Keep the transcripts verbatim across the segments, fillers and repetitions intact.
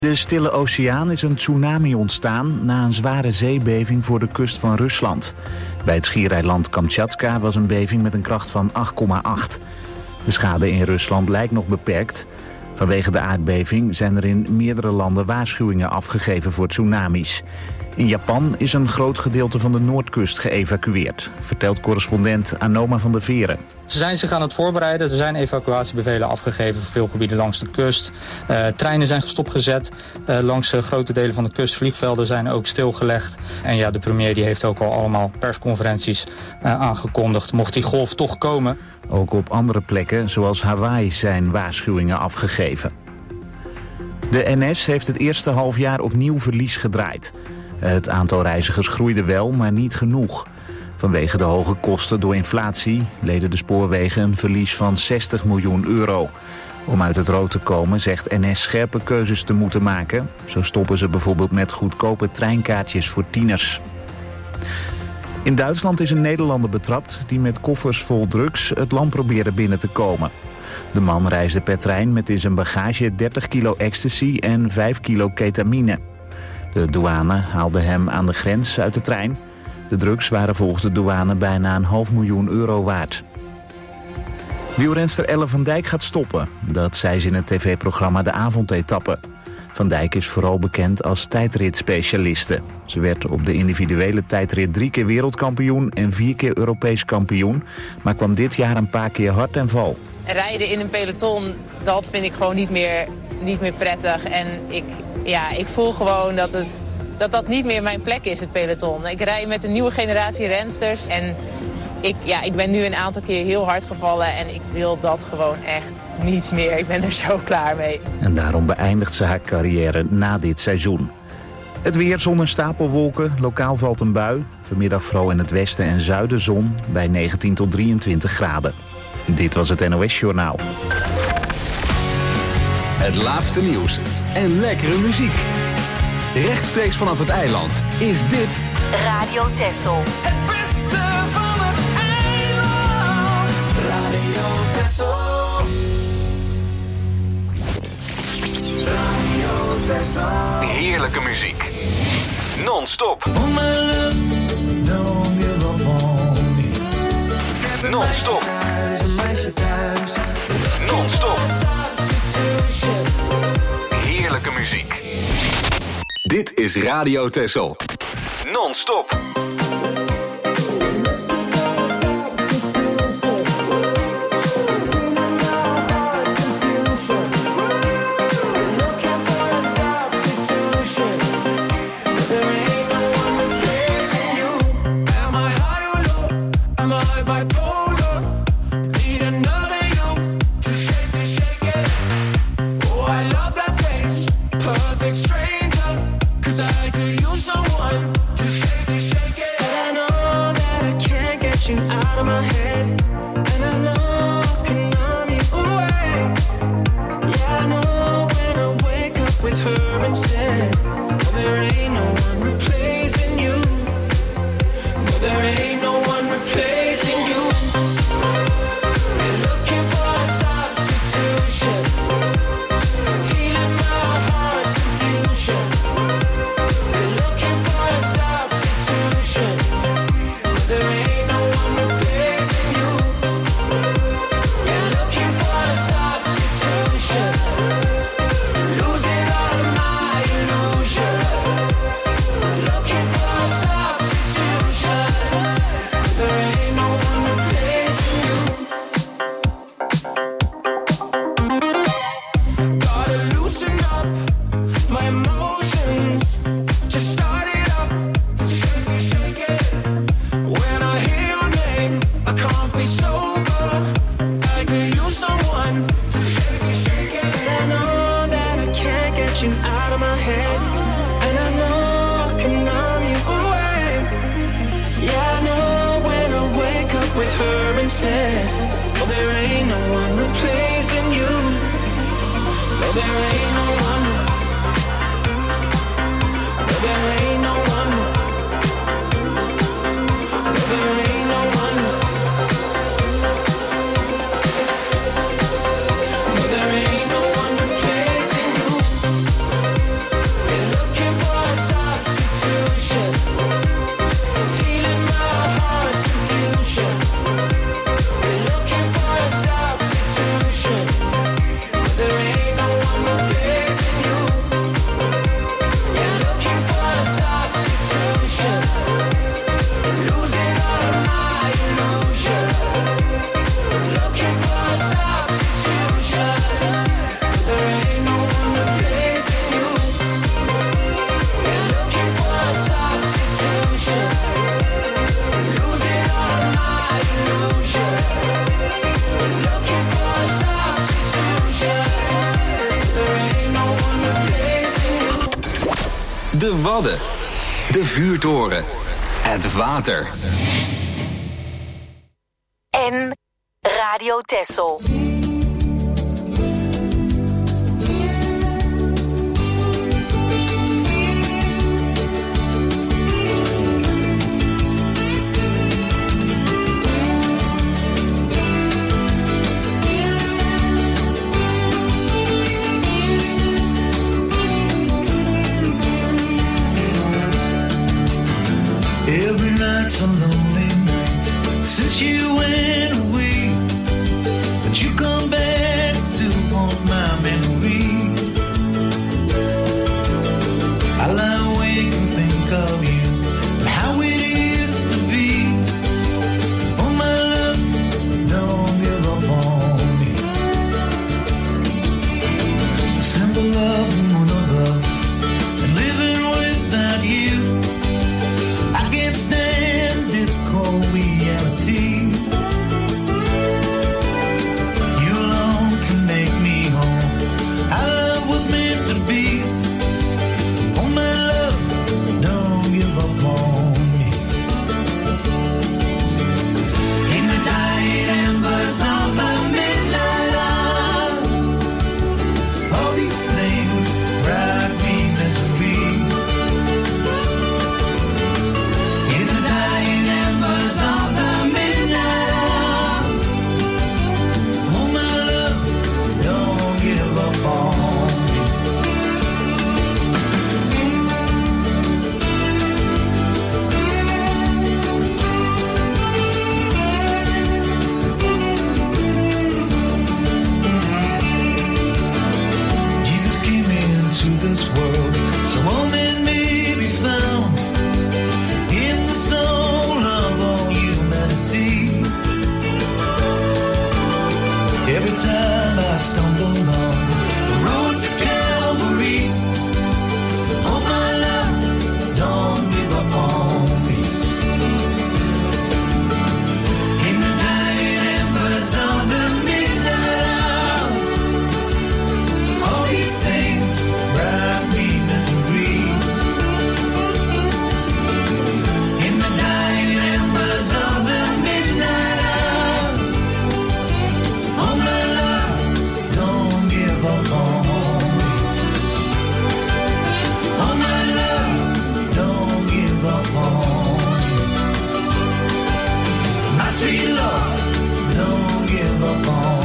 De Stille Oceaan is een tsunami ontstaan na een zware zeebeving voor de kust van Rusland. Bij het schiereiland Kamtjatka was een beving met een kracht van acht komma acht. De schade in Rusland lijkt nog beperkt. Vanwege de aardbeving zijn er in meerdere landen waarschuwingen afgegeven voor tsunamis. In Japan is een groot gedeelte van de Noordkust geëvacueerd, vertelt correspondent Anoma van der Veren. Ze zijn zich aan het voorbereiden. Er zijn evacuatiebevelen afgegeven voor veel gebieden langs de kust. Uh, treinen zijn stopgezet. Uh, langs uh, grote delen van de kust. Vliegvelden zijn ook stilgelegd. En ja, de premier die heeft ook al allemaal persconferenties uh, aangekondigd. Mocht die golf toch komen. Ook op andere plekken, zoals Hawaii, zijn waarschuwingen afgegeven. De N S heeft het eerste halfjaar opnieuw verlies gedraaid. Het aantal reizigers groeide wel, maar niet genoeg. Vanwege de hoge kosten door inflatie leden de spoorwegen een verlies van zestig miljoen euro. Om uit het rood te komen zegt N S scherpe keuzes te moeten maken. Zo stoppen ze bijvoorbeeld met goedkope treinkaartjes voor tieners. In Duitsland is een Nederlander betrapt die met koffers vol drugs het land probeerde binnen te komen. De man reisde per trein met in zijn bagage dertig kilo ecstasy en vijf kilo ketamine. De douane haalde hem aan de grens uit de trein. De drugs waren volgens de douane bijna een half miljoen euro waard. Wielrenster Ellen van Dijk gaat stoppen. Dat zei ze in het tv-programma De Avondetappe. Van Dijk is vooral bekend als tijdritspecialiste. Ze werd op de individuele tijdrit drie keer wereldkampioen en vier keer Europees kampioen, maar kwam dit jaar een paar keer hard ten val. Rijden in een peloton, dat vind ik gewoon niet meer, niet meer prettig. En ik, ja, ik voel gewoon dat, het, dat dat niet meer mijn plek is, het peloton. Ik rij met een nieuwe generatie rensters en ik, ja, ik ben nu een aantal keer heel hard gevallen en ik wil dat gewoon echt niet meer. Ik ben er zo klaar mee. En daarom beëindigt ze haar carrière na dit seizoen. Het weer, zon en stapelwolken. Lokaal valt een bui. Vanmiddag vooral in het westen en zuiden zon bij negentien tot drieëntwintig graden. Dit was het N O S Journaal. Het laatste nieuws en lekkere muziek. Rechtstreeks vanaf het eiland is dit Radio Texel. Het beste van het eiland. Radio Texel. Radio Texel. Heerlijke muziek. Non-stop. Non-stop. Non-stop. Heerlijke muziek. Dit is Radio Texel. Non-stop. De Wadden. De vuurtoren. Het water. En Radio Texel. Every night's a lonely night since you went away, but you come back to haunt my memory. I lie awake and think of you and how it is to be. Oh my love, don't give up on me. A simple love and one of love, and living without you. Stand this cold reality. You alone can make me whole. Our love was meant to be. Oh my love, don't give up on me. In the dying embers of the midnight hour, all these things brought me misery. Of the midnight hour, oh my love, don't give up on me. Jesus came into this world so all men may be found in the soul of all humanity. Every time I stumble on the road to Calvary, oh my love, don't give up on me. In the dying embers of the midnight hour, all these things brought me misery. In the dying embers of the midnight hour, oh my love, don't give up on me. Oh my love, don't give up on me. My sweet Lord, don't give up on me.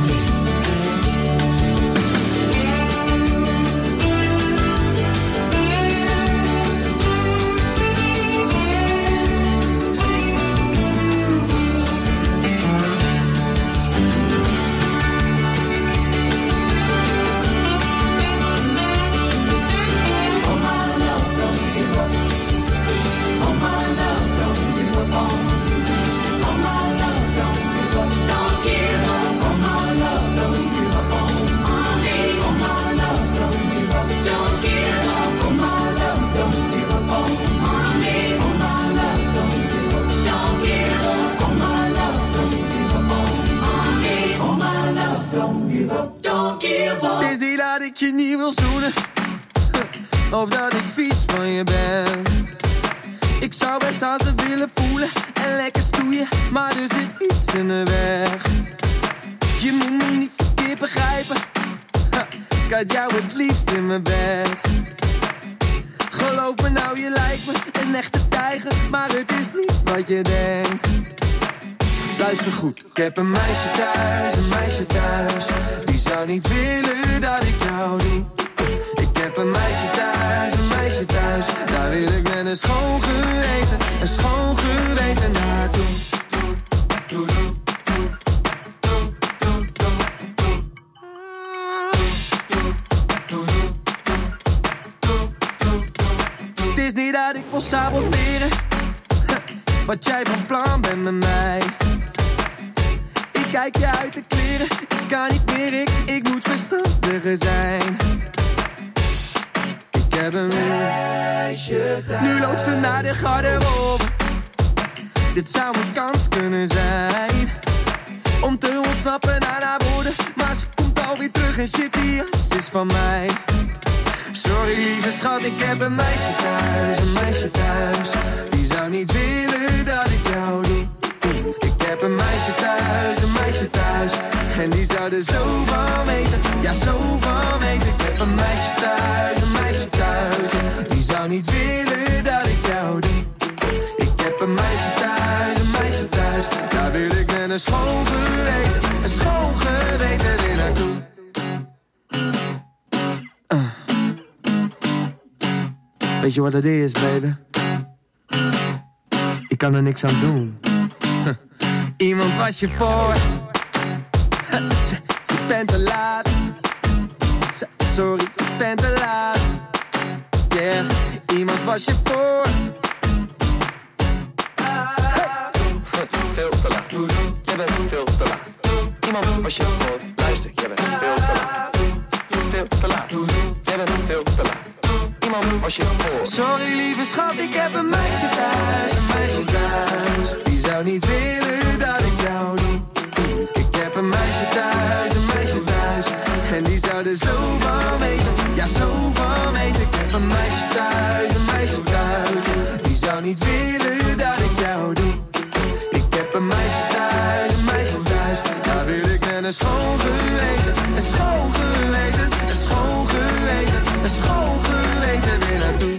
Het is niet dat ik je niet wil zoenen, of dat ik vies van je ben. Ik zou best aan ze willen voelen en lekker stoeien, maar er zit iets in de weg. Je moet me niet verkeerd begrijpen, ik had jou het liefst in mijn bed. Geloof me nou, je lijkt me een echte tijger, maar het is niet wat je denkt. Luister goed, ik heb een meisje thuis, een meisje thuis. Die zou niet willen dat ik jou doe. Ik heb een meisje thuis, een meisje thuis. Daar wil ik met een schoon geweten, een schoon geweten naartoe. Het is niet dat ik wil saboteren wat jij van plan bent met mij. Kijk je uit de kleren, ik kan niet meer, ik, ik moet verstandiger zijn. Ik heb een meisje thuis. Nu loopt ze naar de garderobe. Dit zou een kans kunnen zijn om te ontsnappen aan haar woorden, maar ze komt alweer terug en shit, die jas is van mij. Sorry lieve schat, ik heb een meisje thuis, een meisje thuis. Die zou niet willen dat ik jou doe. Ik heb een meisje thuis, een meisje thuis. En die zou er zo van weten, ja zo van weten. Ik heb een meisje thuis, een meisje thuis. Die zou niet willen dat ik jou doe. Ik heb een meisje thuis, een meisje thuis. Daar wil ik met een schoon geweten, een schoon geweten weer naartoe. Uh. Weet je wat het is, baby? Ik kan er niks aan doen. Huh. Iemand was je voor. Je bent te laat. Sorry, je bent te laat. Yeah, iemand was je voor. Veel te laat. Je bent veel te laat. Iemand was je voor. Luister, je bent veel te laat. Veel te laat. Je bent veel te laat. Iemand was je voor. Sorry lieve schat, ik heb een meisje thuis, een meisje thuis. Die zou niet willen dat ik jou doe. Ik heb een meisje thuis, een meisje thuis. En die zou er zo van weten, ja zo van weten. Ik heb een meisje thuis, een meisje thuis. Die zou niet willen dat ik jou doe. Ik heb een meisje thuis, een meisje thuis. Daar wil ik met een schoon geweten, een schoon geweten, een schoon geweten, een schoon geweten weer naartoe.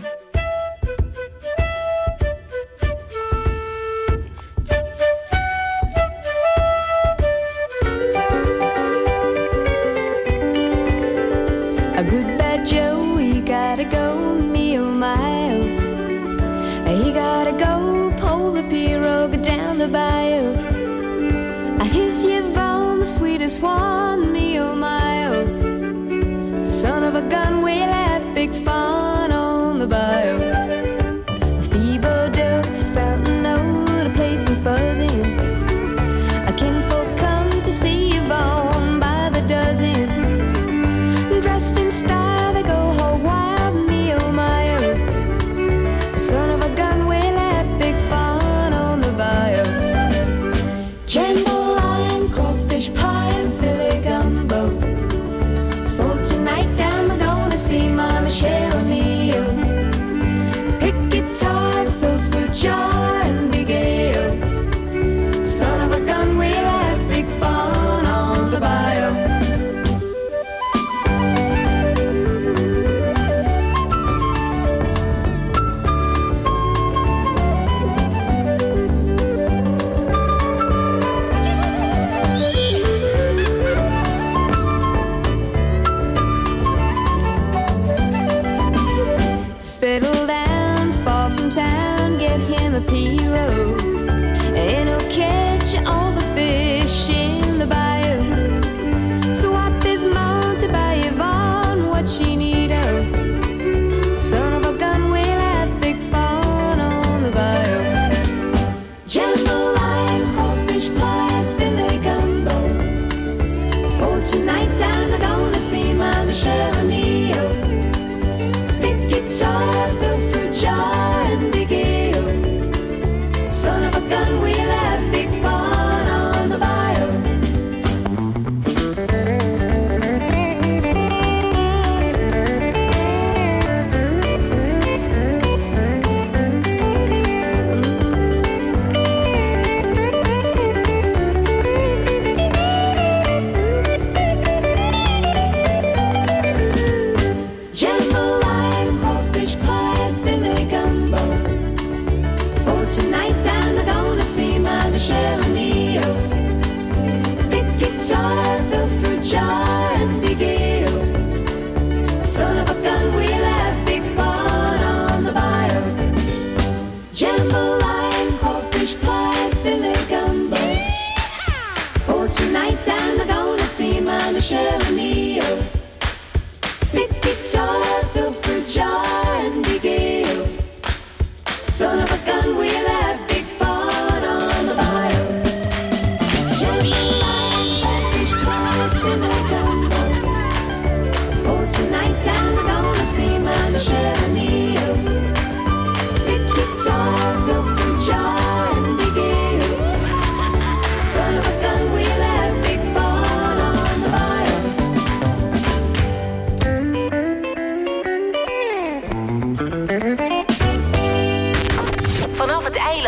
A good bad Joe, he gotta go, me oh my oh. He gotta go, pull the pirogue down the bayou. Here's Yvonne, the sweetest one, me oh my oh. Son of a gun, we'll have big fun on the bayou. Thibodeau, Fountain Road, the place is buzzing. A kinfolk come to see Yvonne by the dozen. Dressed in style, they go hog wild, me oh my oh. Son of a gun, we'll have big fun on the bayou. Jambalaya, crawfish pie, and Philly gumbo. For tonight, I'm gonna see my Michelle.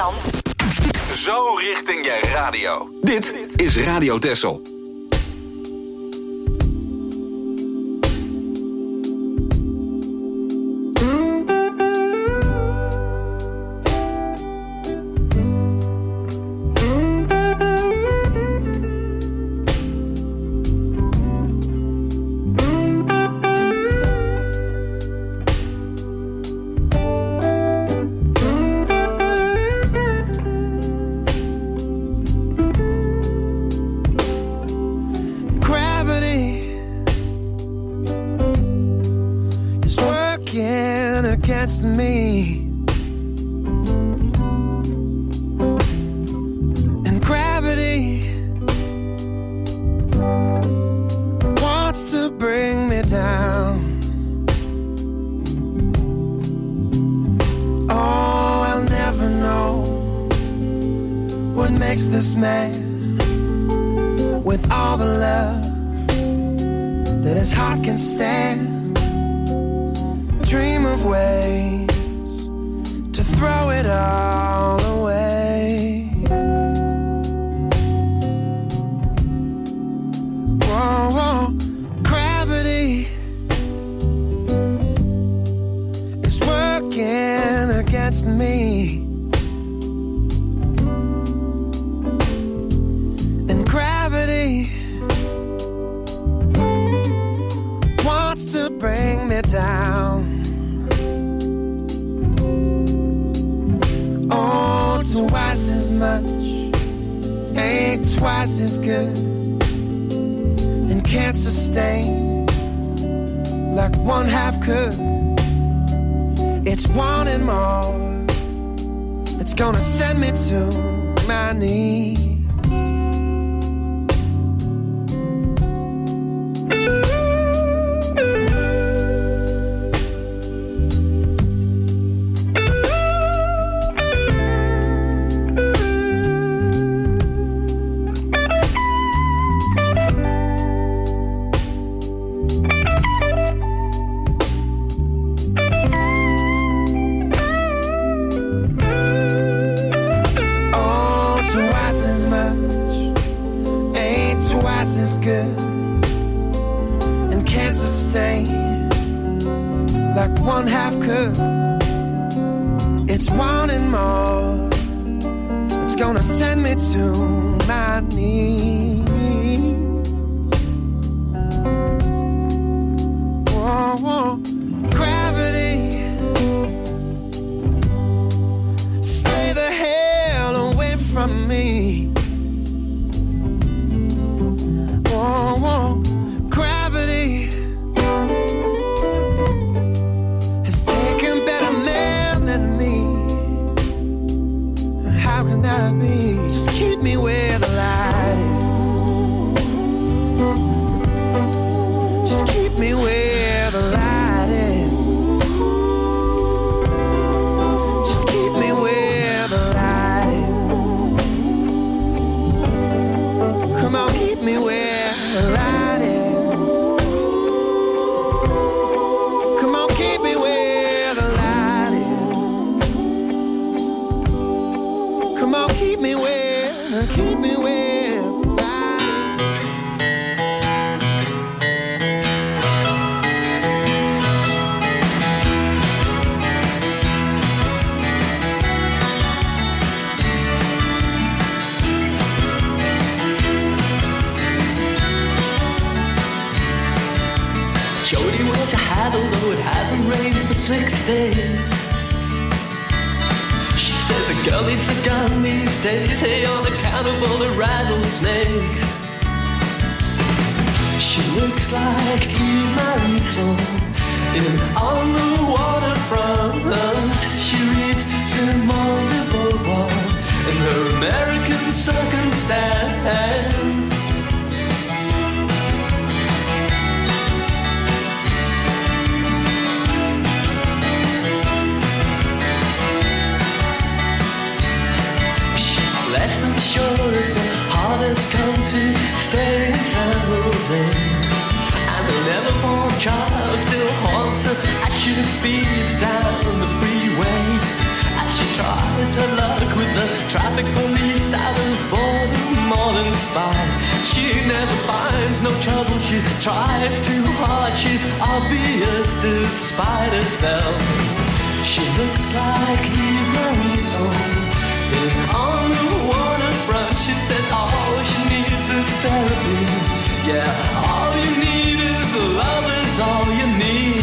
Friesland. Zo richting je radio. Dit is Radio Texel. child still haunts her as she speeds down the freeway. as she tries her luck with the traffic police out of boredom all inspired. She never finds no trouble, she tries too hard, she's obvious despite herself. She looks like Eve Marie Song in On the Waterfront. She says all she needs is therapy. Yeah, all you need is love is all you need.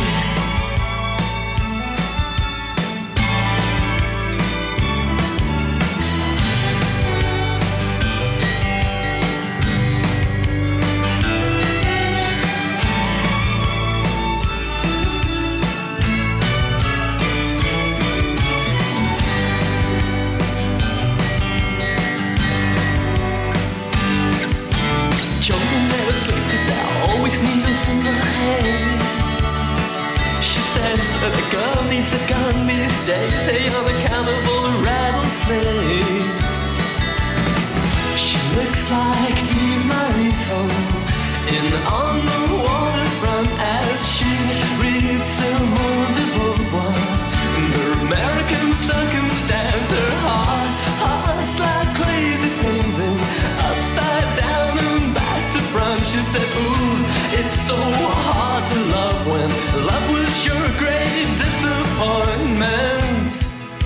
Needles in her hand. She says that a girl needs a gun these days. Hey, unaccountable rattlesnakes. She looks like Eve Marie Song in On the Waterfront as she reads Simone de Beauvoir. Her American circumstance, her heart, heart's like crazy paving, upside down and back to front. She says, ooh, it's so hard to love when love was your great disappointment.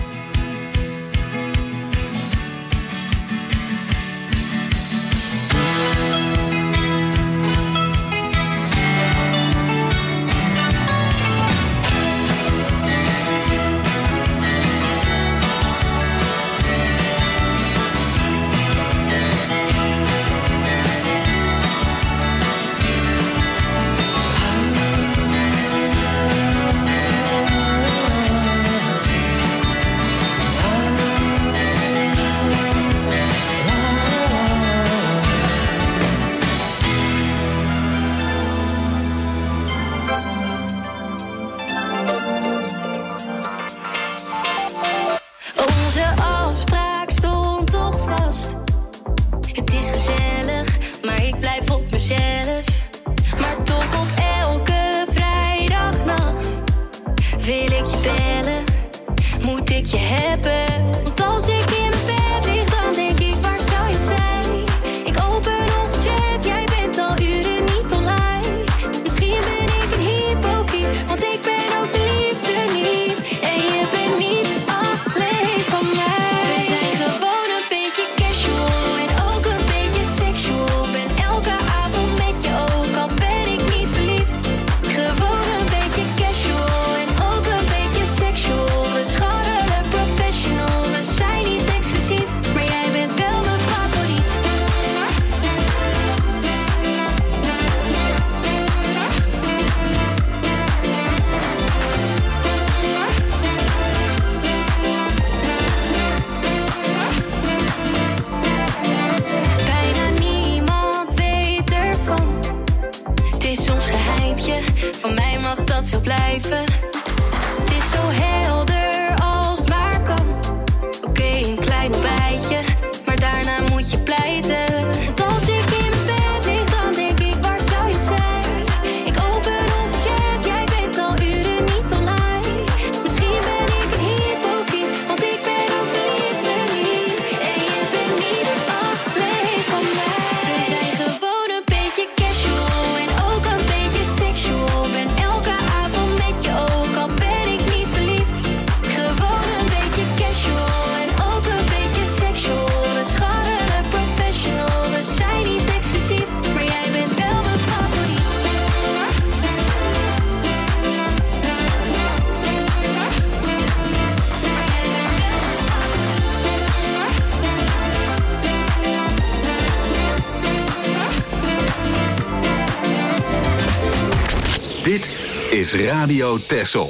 Dit is Radio Texel.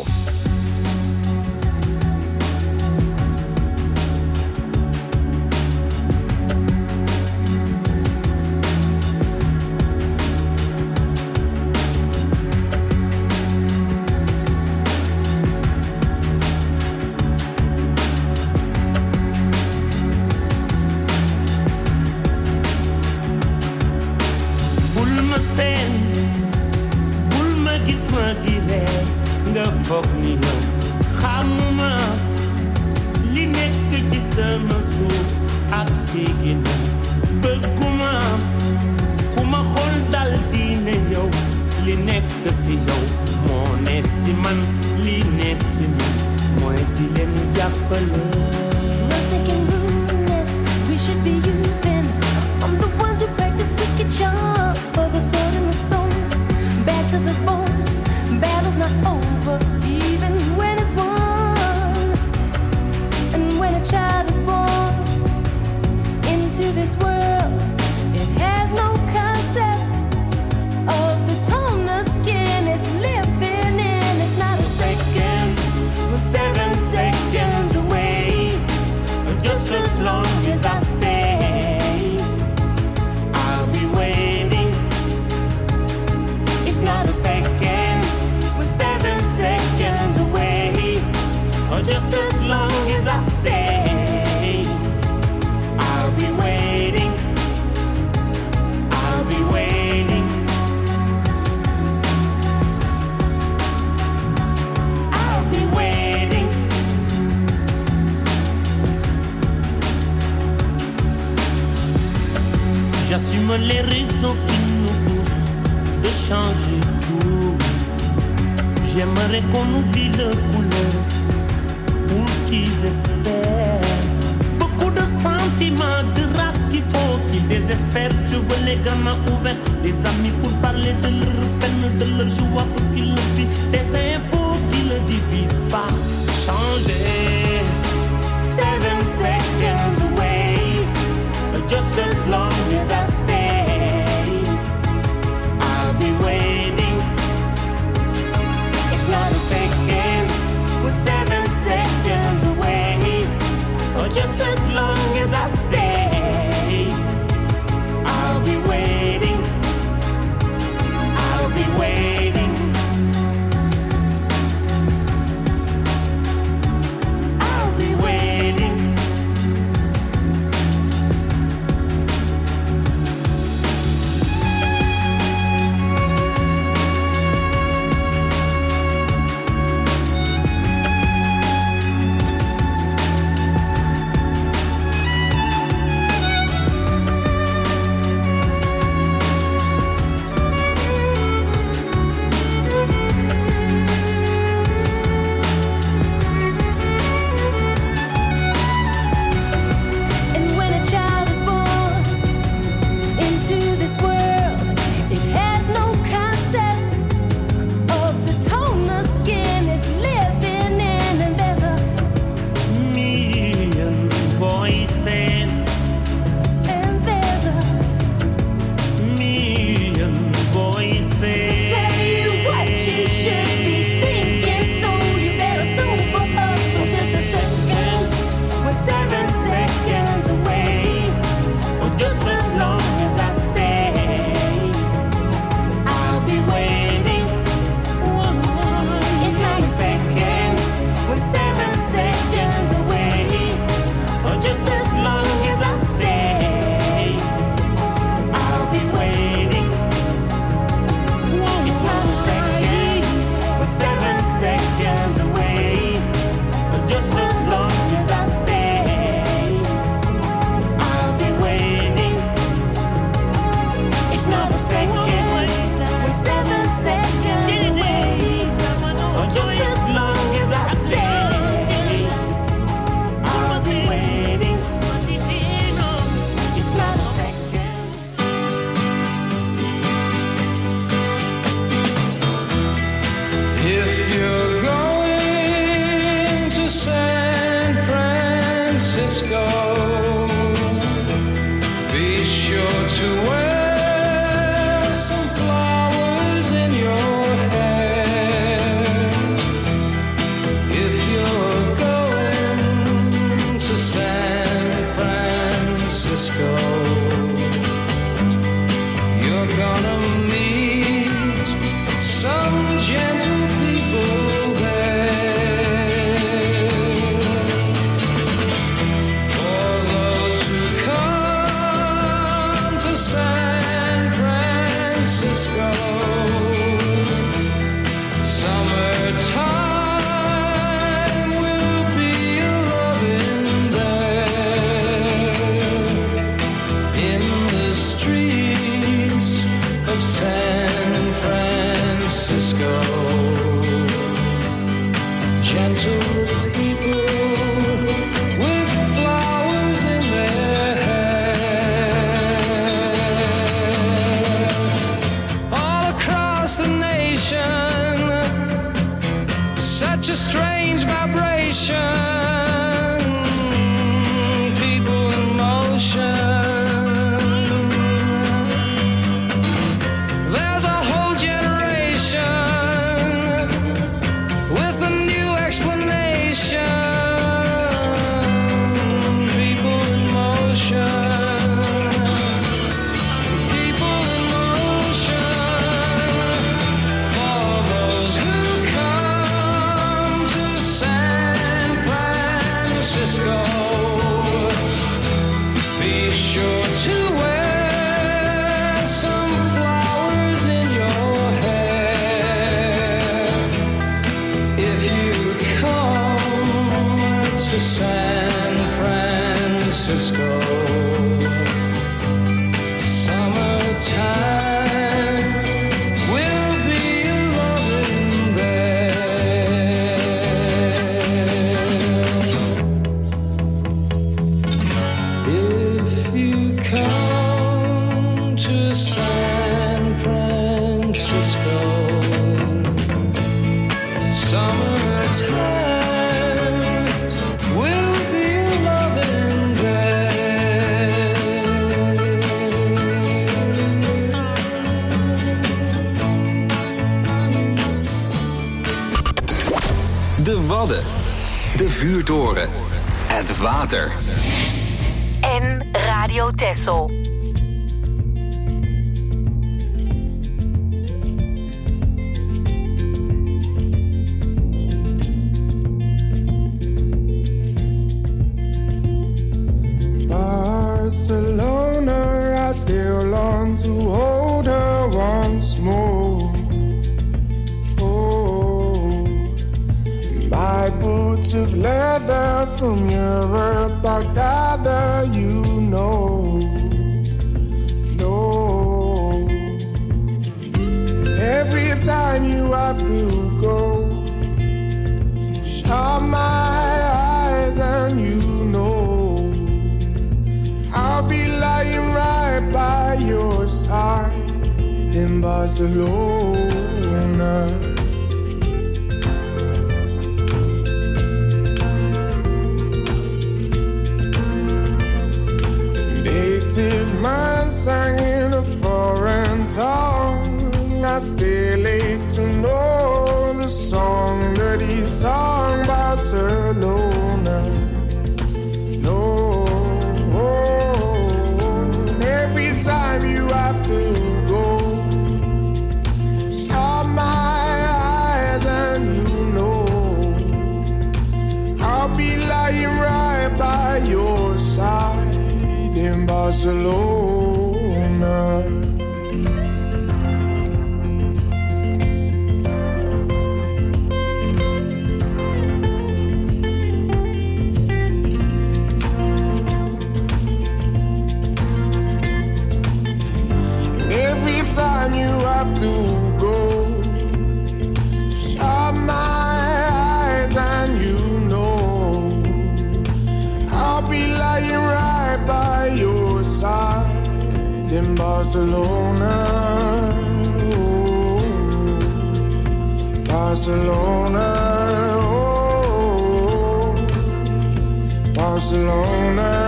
ci sama suuf ak sigina bëgguma ku ma xool dal di ne yow li nekk si yow moo ne si man li ne si man mooy di leen jàppale. Nothing can ruin this. We should be using. I'm the ones who practice wicked charms for the sword and the stone. Bad to the bone. Battle's not over, even when it's won. And when a child is born into this world, it has no concept of the tone the skin is living in. It's not a second, we're seven seconds away. Just as long as I stay, I'll be waiting. It's not a second, we're seven seconds away. Or just as long as I stay, I'll be waiting. I'll be waiting. I'll be waiting. J'assume les raisons qui nous poussent de changer tout. J'aimerais qu'on oublie le couleur pour qu'ils espèrent. Beaucoup de sentiments, de race qu'il faut qu'ils désespèrent. Je veux les gamins ouverts, des amis pour parler de leur peine, de leur joie pour qu'ils le vivent. Des infos qui ne divisent pas. Changer. Seven seconds away. Just as long as I stay, I'll be waiting. It's not a second, we're seven seconds away. Or just as long as I stay, I'll be waiting. I'll be waiting. I'll be waiting. San strange vibration, people in motion. There's a whole generation with a new explanation. People in motion. People in motion. For those who come to San Francisco, be sure to wear some flowers in your hair. If you come to San Francisco, summertime will be loving there. If you come to San Francisco, summertime will be loving there. De Wadden. De vuurtoren. Het water. En Radio Texel. Barcelona, I still long to hold her once more. Oh, my boots of leather from Europe, I gather you know. No, every time you have to go, shut my eyes and you know I'll be lying right by your side in Barcelona. Native man sang in a foreign tongue. I still ache to know the song that he sung, Barcelona. No, every time you have to go, shut my eyes and you know I'll be lying right by your side in Barcelona. Every time you have to go, shut my eyes and you know I'll be lying right by your side in Barcelona. Oh, Barcelona, oh, Barcelona.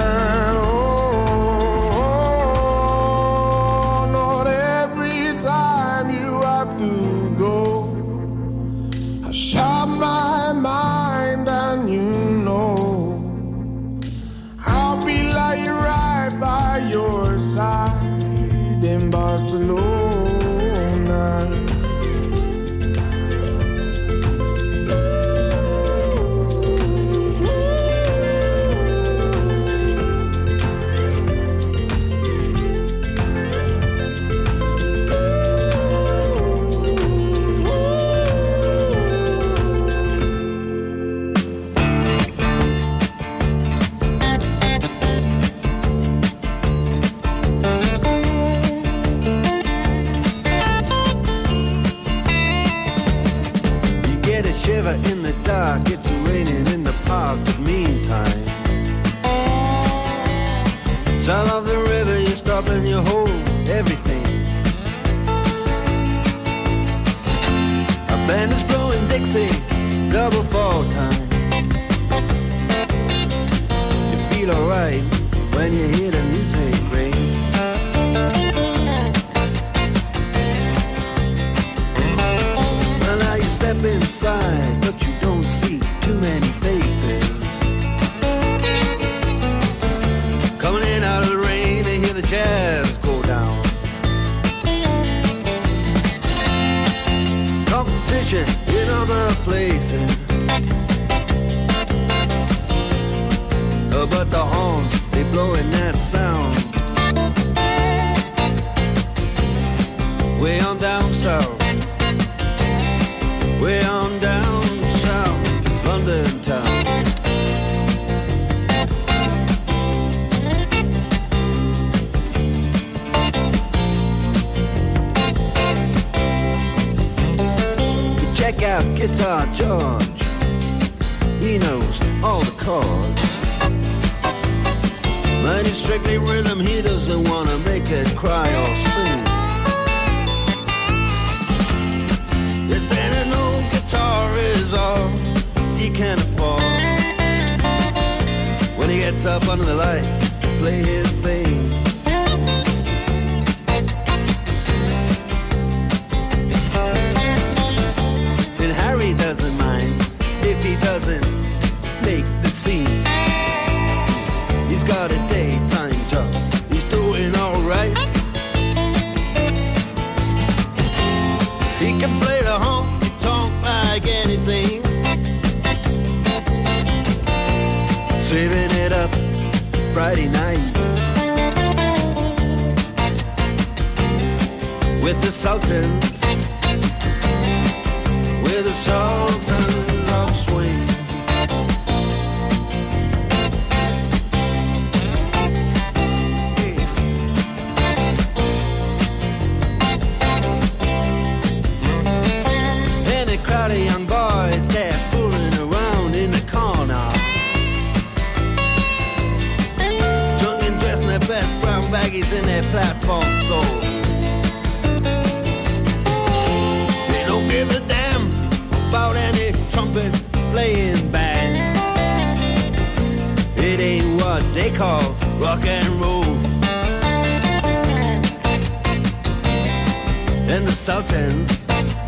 Shut my mind and you know I'll be lying right by your side in Barcelona. In the dark, it's raining in the park, but meantime, sound of the river, you stop and you hold everything. A band is blowing Dixie, go trouble for time. You feel alright when you hear the music ring. Well, now you step inside, but you don't see too many faces. Coming in out of the rain, they hear the jazz go down. Competition in other places, uh, but the horns, they blowing that sound. Way on down south, way on down south, London town. Check out Guitar George, he knows all the chords. But it's strictly rhythm, he doesn't wanna make it cry or sing. If then an old guitar is all he can afford, when he gets up under the lights to play his thing. And Harry doesn't mind if he doesn't make the scene. He's got a daytime job, he's doing alright. He can play the honky-tonk like anything, saving it up Friday night with the Sultans, with the Sultans of Swing. Crowd of young boys, they're fooling around in the corner, drunk and dressed in their best brown baggies in their platform soles. They don't give a damn about any trumpet playing band. It ain't what they call rock and roll. And the Sultans,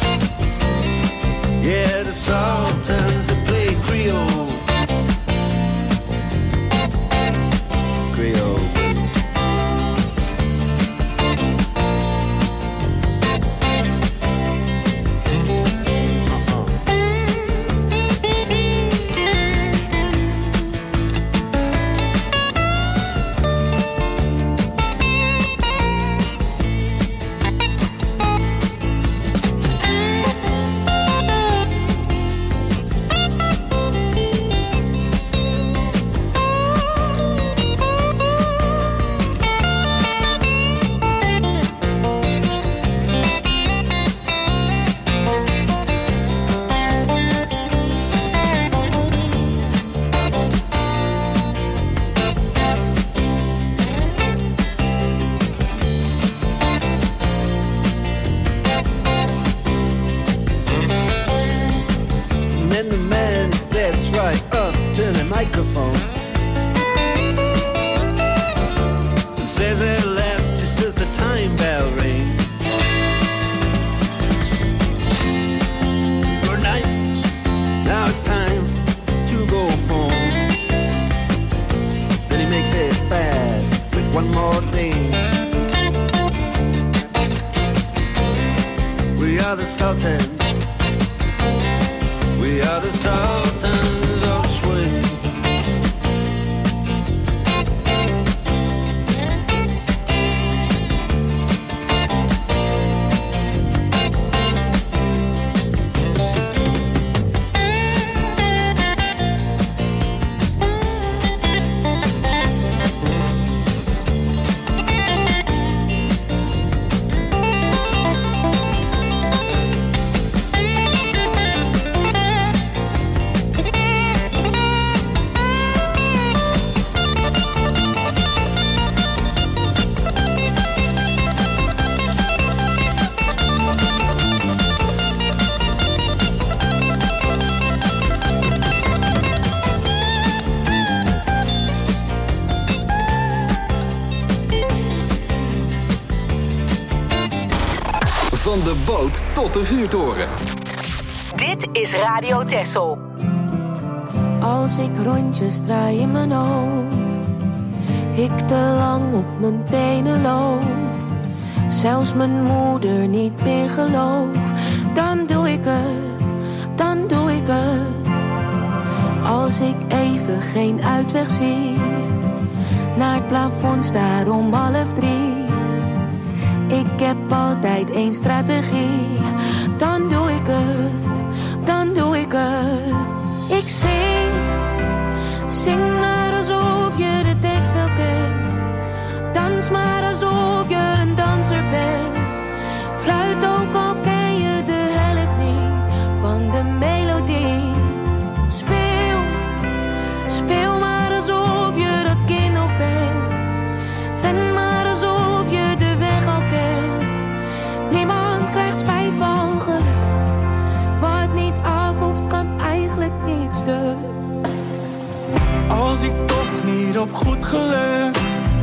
yeah, the Sultans that play Creole. Creole. Microphone and says at last, just as the time bell rings, good night, now it's time to go home. Then he makes it fast with one more thing. We are the Sultans, we are the Sultans of Swing. de boot tot de vuurtoren. Dit is Radio Texel. Als ik rondjes draai in mijn hoofd, ik te lang op mijn tenen loop, zelfs mijn moeder niet meer gelooft, dan doe ik het, dan doe ik het. Als ik even geen uitweg zie, naar het plafond staar om half drie, ik heb altijd één strategie, dan doe ik het, dan doe ik het. Ik zing, zing maar alsof je de tekst wel kent, dans maar alsof je een danser bent, fluit ook al ken je de helft niet van de melodie. Speel, speel maar alsof je dat kind nog bent, ren maar alsof je de weg al kent. Niemand krijgt spijt van geluk, wat niet afhoeft kan eigenlijk niet stuk. Als ik toch niet op goed geluk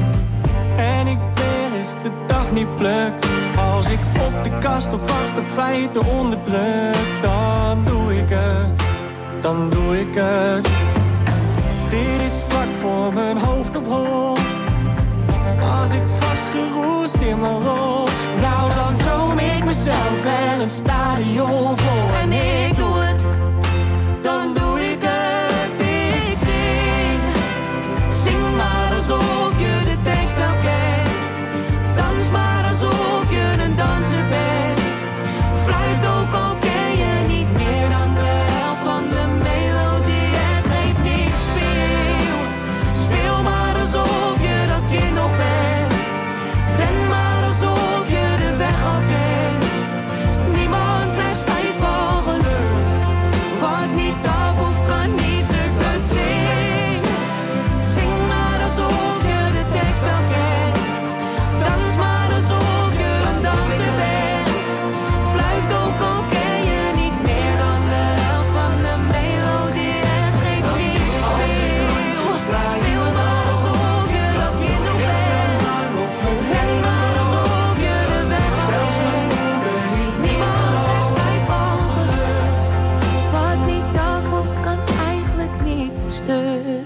en ik weer eens de dag niet pluk, als ik op de kast of achter feiten onderdruk, dan doe ik het, dan doe ik het. Dit is vlak voor mijn hoofd op hol, als ik vastgeroest in mijn rol, nou dan droom ik mezelf wel een stadion vol. En ik doe het, dan doe ik het. Ik zing, zing maar alsof je de tekst wel kent, dans maar alsof je een danser bent, fluit ook al ken je niet meer dan de helft van de melodie. En geef niet, speel, speel maar alsof je dat kind nog bent, ren maar alsof je de weg al kent. Niemand krijgt spijt van geluk, wat niet af hoeft kan niet stuk. Dus zing, zing maar alsof je de tekst wel kent, dans maar alsof je een danser bent, fluit ook al ken je niet meer dan de helft van de melodie. En geef niet, speel, speel maar alsof je dat kind nog bent, ren maar alsof je de weg al kent. Niemand krijgt spijt van geluk, wat niet af hoeft kan eigenlijk niet stuk.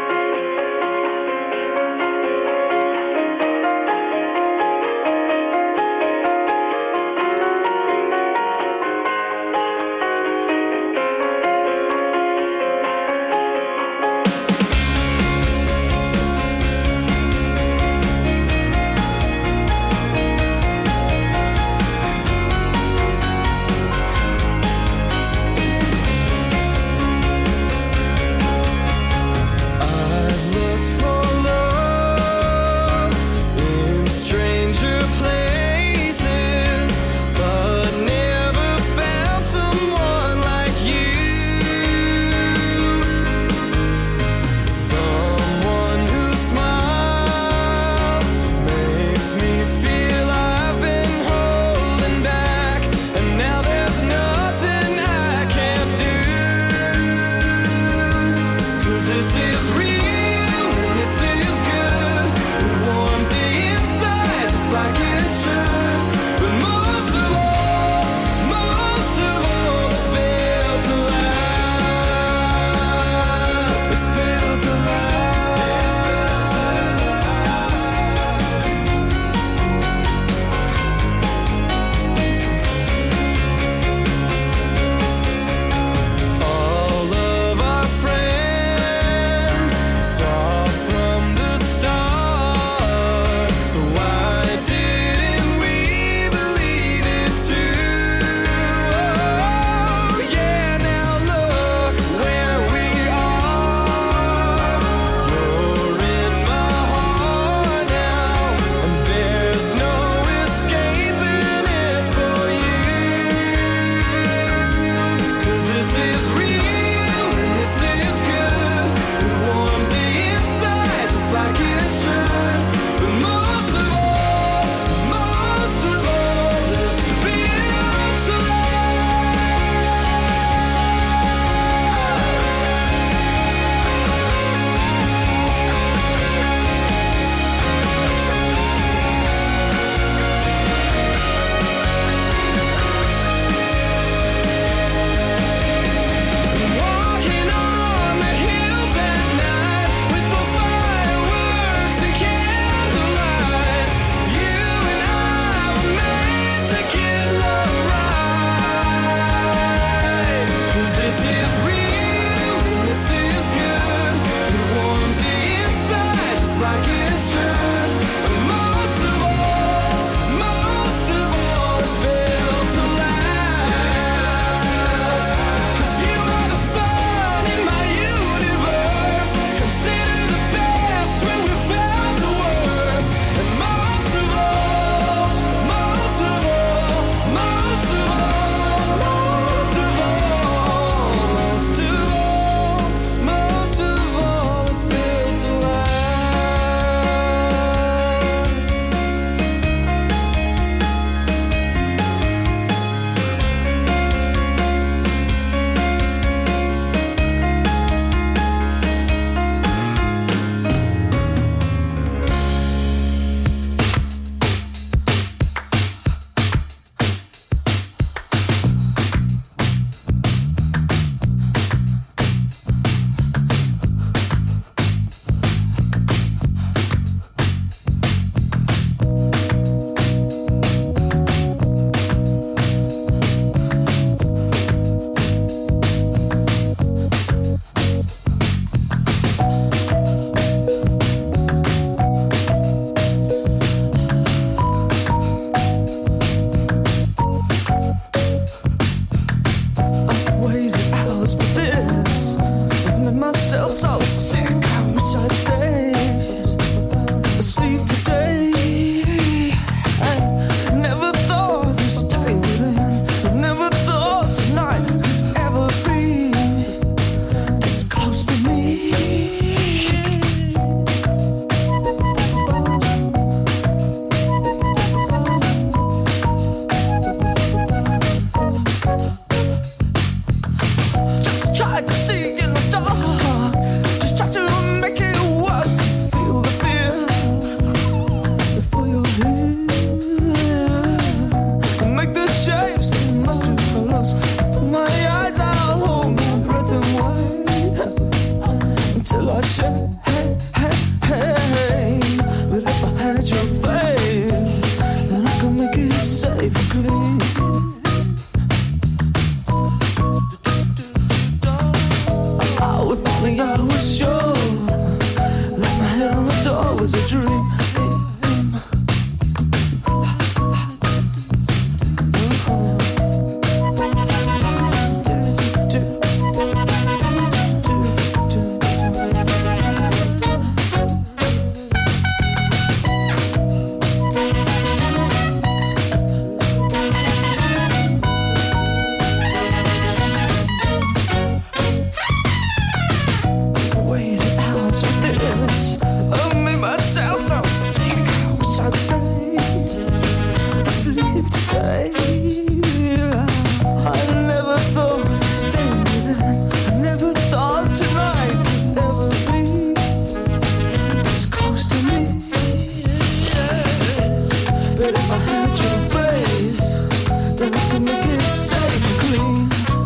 I've looked for love in stranger places, but never found someone like you. Someone whose smile makes me feel I've been holding back, and now there's nothing I can't do. 'Cause this is real and this is good. It warms the inside just like it should. But most of all, most of all, it's built to last. It's built to last. All of our friends so sick. I wish I'd stayed asleep today. I never thought this day would end. Never thought tonight could ever be this close to me. Just tried to see in the dark. Just tried to make it work. Feel the fear before you're here. Make the shapes come lost to close. Put my eyes out, hold my breath and wait until I say, hey, hey, hey. But if I had your faith, then I could make it safe and clean. Oh, if only I was sure. Like my head on the door was a dream. Waited hours for this. I made myself so sick. I wish I'd stay asleep today. I never thought this day would end. I never thought tonight could ever be this close to me. But if I had your face, then I could make it safe and clean.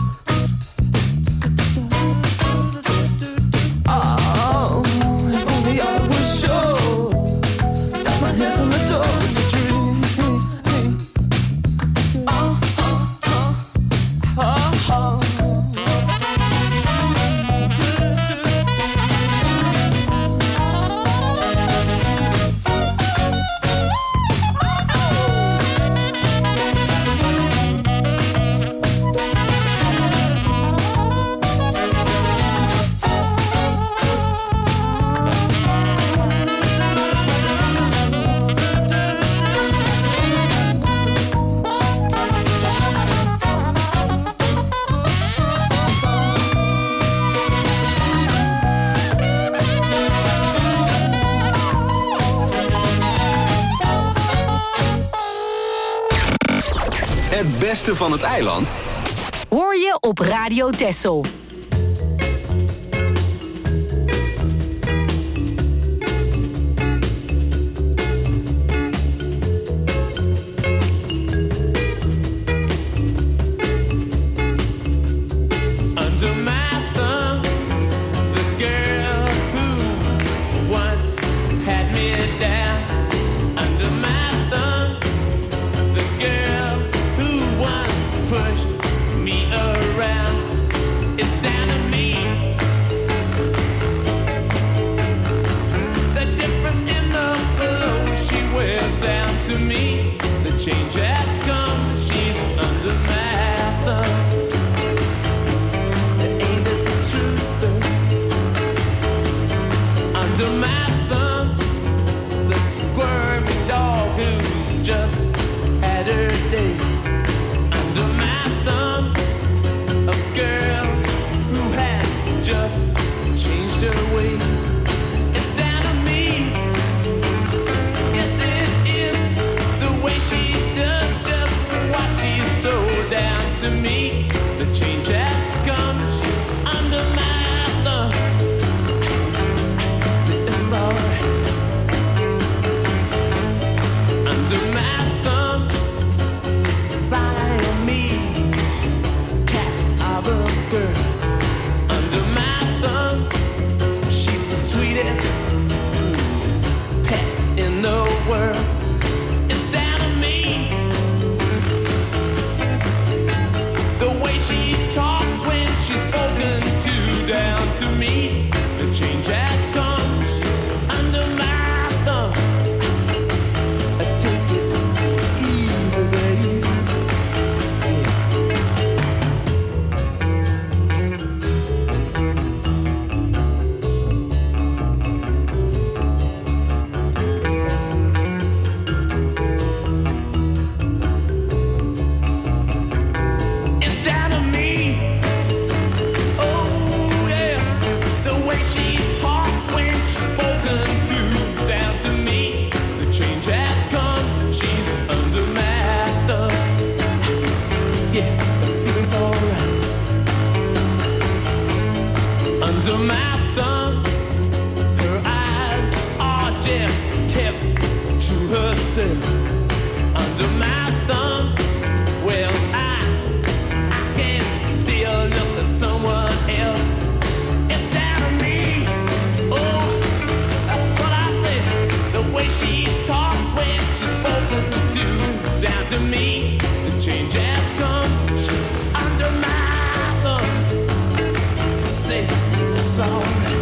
Oh, if only I was sure that my head on the door was a dream. Oh, oh, oh, oh, oh. Het beste van het eiland Hoor je op Radio Texel. Under my thumb, the girl who once had me down. Under my thumb, the girl who once pushed me around. It's down to me. The difference in the clothes she wears down to me. The change has come, she's under my thumb. Under my thumb, the squirmy dog who's just had her day. Under my thumb, a girl who has just changed her ways. It's down to me. Yes, it is the way she does just what she stole down to me. The change has come. She's under my thumb. It's alright. Under my thumb, Siamese cat of a girl. Under my thumb, she's the sweetest pet in the world. It's down to me. The way she talks when she's spoken to down to me. The change has come. She's under my thumb. I take it easy, baby. Yeah. thumb. Her eyes are just kept to herself. Under my thumb, well, I, I can still look at someone else instead of me. Oh, that's what I said. The way she talks when she's spoken to, down to me, the change has come. She's under my thumb. Say it's alright.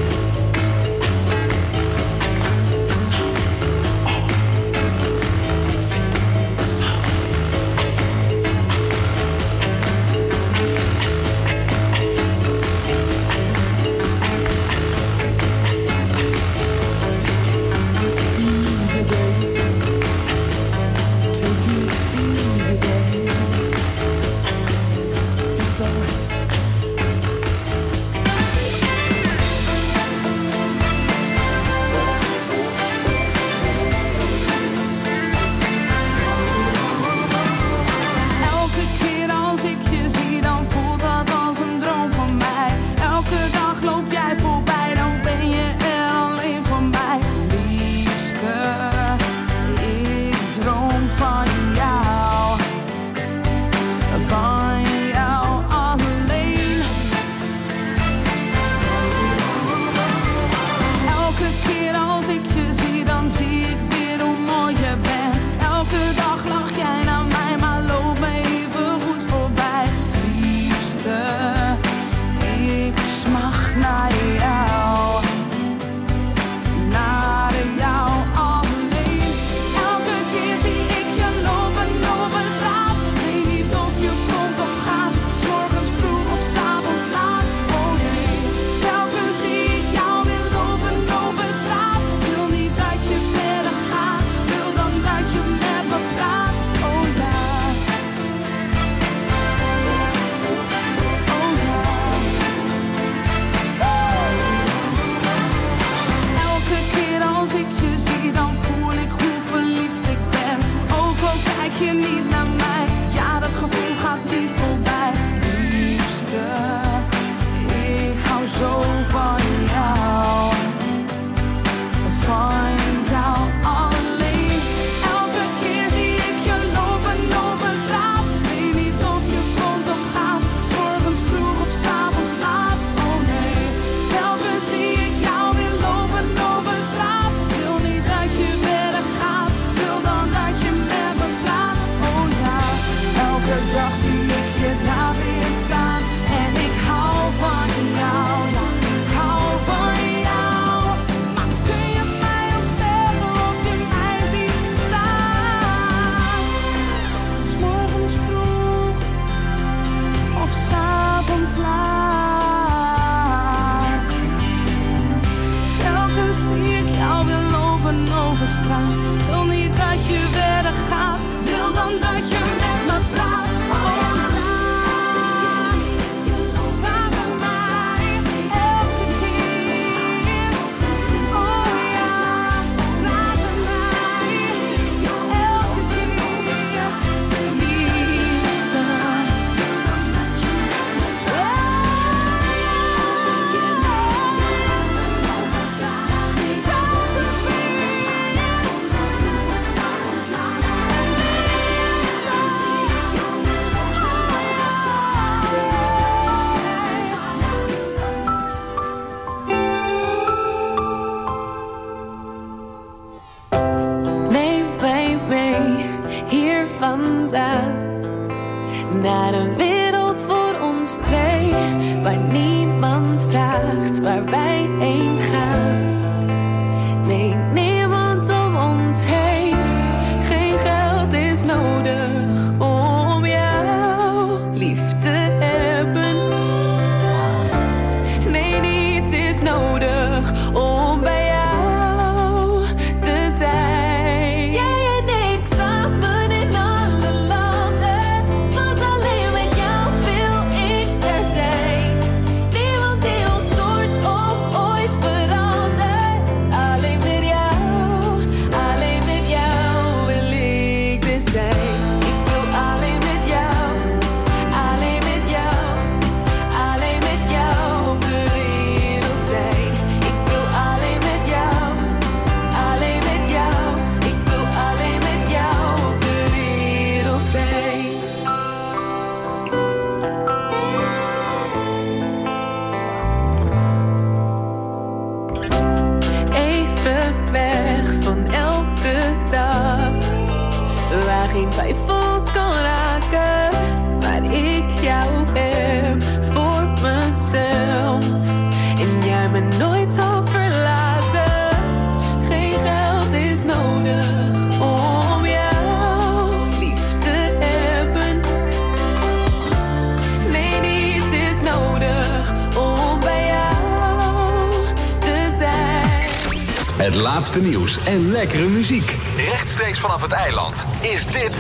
Het laatste nieuws en lekkere muziek. Rechtstreeks vanaf het eiland is dit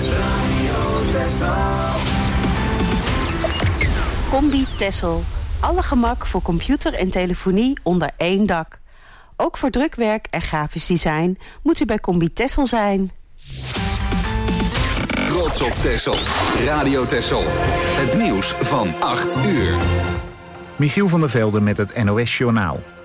Combi Tessel. Alle gemak voor computer en telefonie onder één dak. Ook voor drukwerk en grafisch design moet u bij Combi Tessel zijn. Trots op Texel. Radio Texel. Het nieuws van acht uur. Michiel van der Velde met het N O S Journaal.